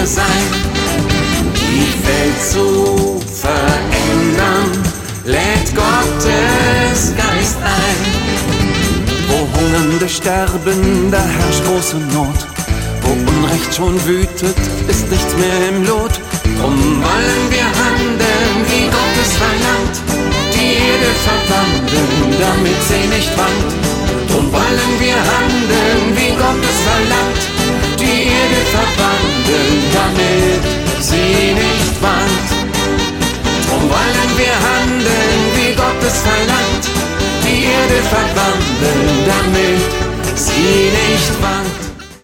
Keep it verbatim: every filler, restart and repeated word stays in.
wir sein. Die Welt zu verändern, lädt Gottes Geist ein. Wo Hungernde sterben, da herrscht große Not. Wo Unrecht schon wütet, ist nichts mehr im Lot. Drum wollen wir handeln, wie Gott es verlangt. Die Erde verwandeln, damit sie nicht wankt. Drum wollen wir handeln, wie Gott es verlangt. Die Erde verwandeln, damit